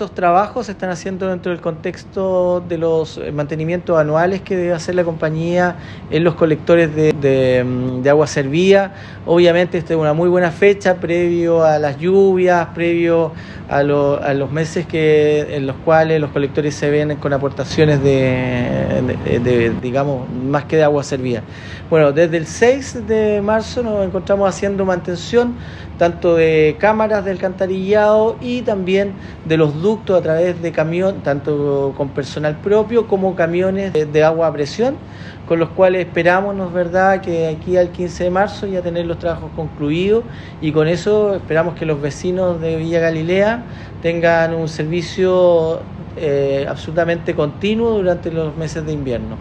esos trabajos se están haciendo dentro del contexto de los mantenimientos anuales que debe hacer la compañía en los colectores de agua servida. Obviamente esta es una muy buena fecha previo a las lluvias, previo a los meses en los cuales los colectores se ven con aportaciones digamos, más que de agua servida. Bueno, desde el 6 de marzo nos encontramos haciendo mantención tanto de cámaras de alcantarillado y también de los ductos a través de camión, tanto con personal propio como camiones de agua a presión, con los cuales esperamos, ¿no es verdad?, que aquí al 15 de marzo ya tener los trabajos concluidos, y con eso esperamos que los vecinos de Villa Galilea tengan un servicio absolutamente continuo durante los meses de invierno.